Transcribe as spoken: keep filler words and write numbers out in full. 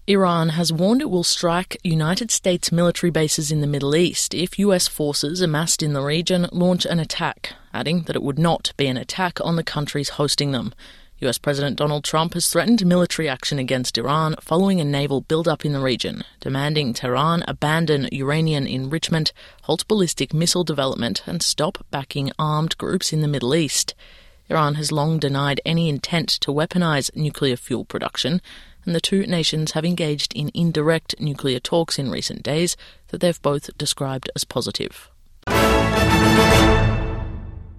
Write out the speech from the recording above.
Iran has warned it will strike United States military bases in the Middle East if U S forces amassed in the region launch an attack, adding that it would not be an attack on the countries hosting them. U S President Donald Trump has threatened military action against Iran following a naval build-up in the region, demanding Tehran abandon uranium enrichment, halt ballistic missile development and stop backing armed groups in the Middle East. Iran has long denied any intent to weaponize nuclear fuel production, and the two nations have engaged in indirect nuclear talks in recent days that they've both described as positive.